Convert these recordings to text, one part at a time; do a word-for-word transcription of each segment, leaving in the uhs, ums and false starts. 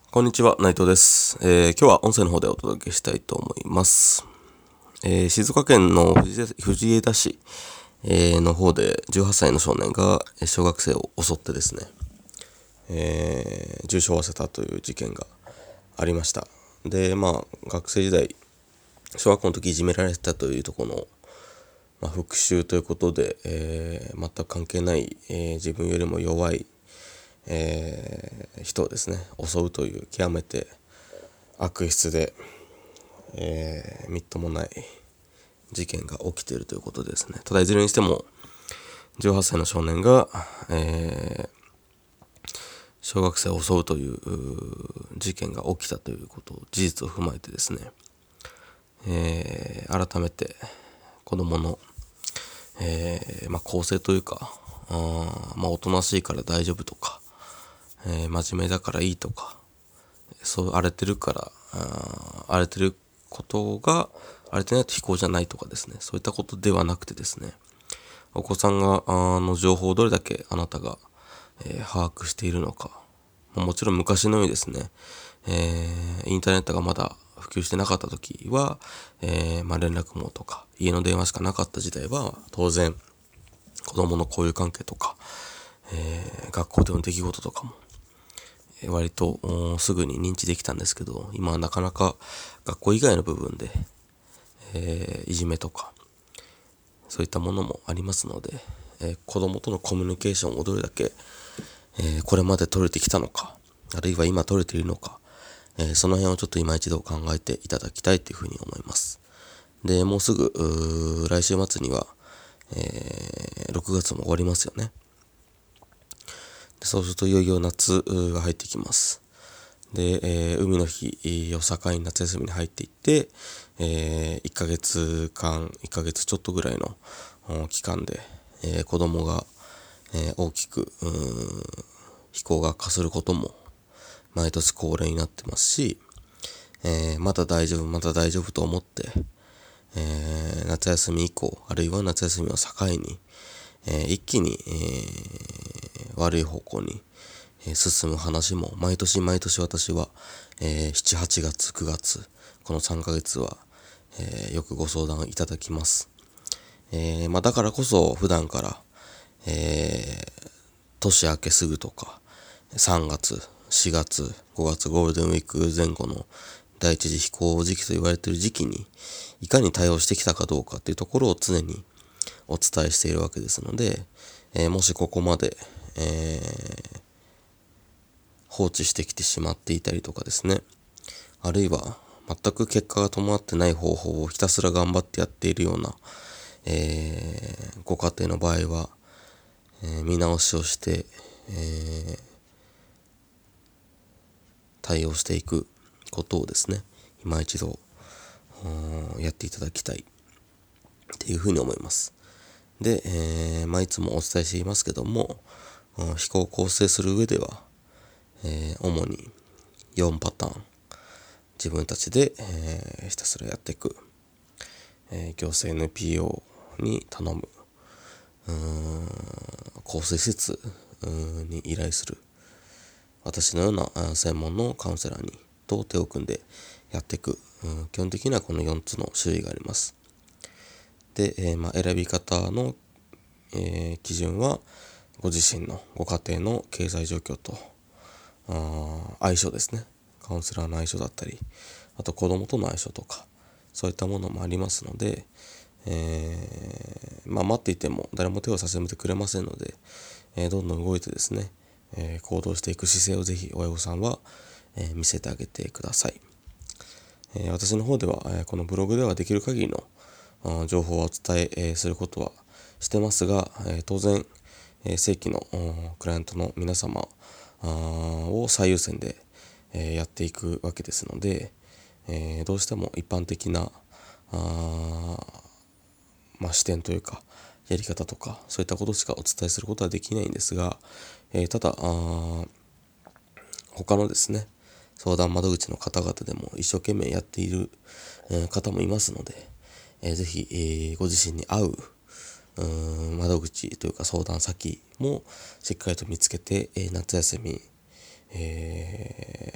こんにちは、内藤です。えー今日は音声の方でお届けしたいと思います。えー静岡県の藤枝藤枝市、えーの方でじゅうはっさいの少年がえー小学生を襲ってですね、えー重傷を負わせたという事件がありました。で、まあ、学生時代、小学校の時いじめられてたというところの、まあ、復讐ということで、えー全く関係ない、えー自分よりも弱い、えー人をですね、襲うという極めて悪質で、えーみっともない事件が起きているということですね。ただいずれにしてもじゅうはっさいの少年が、えー小学生を襲うという事件が起きたということを事実を踏まえてですね、えー改めて子供の、えーまあ、構成というか、あーまあ、おとなしいから大丈夫とか、えー真面目だからいいとか、そう荒れてるからあー荒れてることが荒れてないと非行じゃないとかですね、そういったことではなくてですね、お子さんがあの情報をどれだけあなたが、えー把握しているのか、まあもちろん昔のようにですね、えーインターネットがまだ普及してなかった時は、えーまあ、連絡網とか家の電話しかなかった時代は当然子供の交友関係とか、えー学校での出来事とかもえー割とおーすぐに認知できたんですけど、今はなかなか学校以外の部分で、えーいじめとかそういったものもありますので、えー子供とのコミュニケーションをどれだけ、えーこれまで取れてきたのか、あるいは今取れているのか、えーその辺をちょっと今一度考えていただきたいというふうに思います。で、もうすぐうー来週末には、えーろくがつも終わりますよね。でそうするといよいよ夏うーが入ってきます。で、えー海の日を境に夏休みに入っていって、えーいっかげつかん、いっかげつちょっとぐらいのお期間で、えー子供が、えー大きくうー飛行が化することも毎年恒例になってますし、えーまだ大丈夫、まだ大丈夫と思って、えー夏休み以降、あるいは夏休みを境に、えー一気に、えー悪い方向にえー進む話も毎年毎年私は、えー、しち、はちがつ、くがつ、このさんかげつは、えーよくご相談いただきます。えーまあ、だからこそ普段から、えー年明けすぐとか、さんがつ、しがつ、ごがつゴールデンウィーク前後の第一次飛行時期と言われている時期に、いかに対応してきたかどうかっていうところを常にお伝えしているわけですので、えーもしここまで、えー放置してきてしまっていたりとかですね、あるいは全く結果が伴ってない方法をひたすら頑張ってやっているような、えーご家庭の場合は、えー見直しをして、えー対応していくことをですね、今一度うんやっていただきたいっていうふうに思います。で、えーまあ、いつもお伝えしていますけども、うん思考を構成する上では、えー主によんパターン自分たちで、えーひたすらやっていく、えー行政 エヌピーオー に頼む、うーん更生施設うーんに依頼する、私のようなあ専門のカウンセラーにと手を組んでやっていく、うん基本的にはこのよっつの種類があります。で、えーまあ、選び方の、えー基準はご自身のご家庭の経済状況とあー相性ですね。カウンセラーの相性だったり、あと子供との相性とか、そういったものもありますので、えーまあ、待っていても誰も手を差し伸べてくれませんので、えーどんどん動いてですね、えー行動していく姿勢をぜひ親御さんは、えー見せてあげてください。えー私の方では、えーこのブログではできる限りのあー情報をお伝ええーすることはしてますが、えー当然、えー正規のうんクライアントの皆様あーを最優先で、えーやっていくわけですので、えーどうしても一般的なあーまあ、視点というかやり方とかそういったことしかお伝えすることはできないんですが、えーただあー他のですね相談窓口の方々でも一生懸命やっている、えー方もいますので、えーぜひ、えーご自身に合ううーん窓口というか相談先もしっかりと見つけて、えー夏休み、えー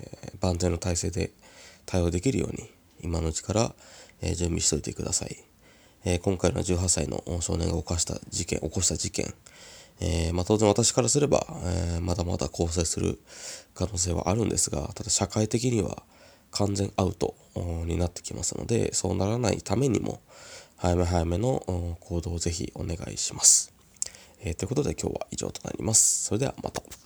万全の体制で対応できるように今のうちから、えー準備しておいてください。えー今回のじゅうはっさいの少年が犯した事件起こした事件、えーまあ、当然私からすれば、えーまだまだ更生する可能性はあるんですが、ただ社会的には完全アウトおになってきますので、そうならないためにも早め早めのお行動をぜひお願いします。えーということで今日は以上となります。それではまた。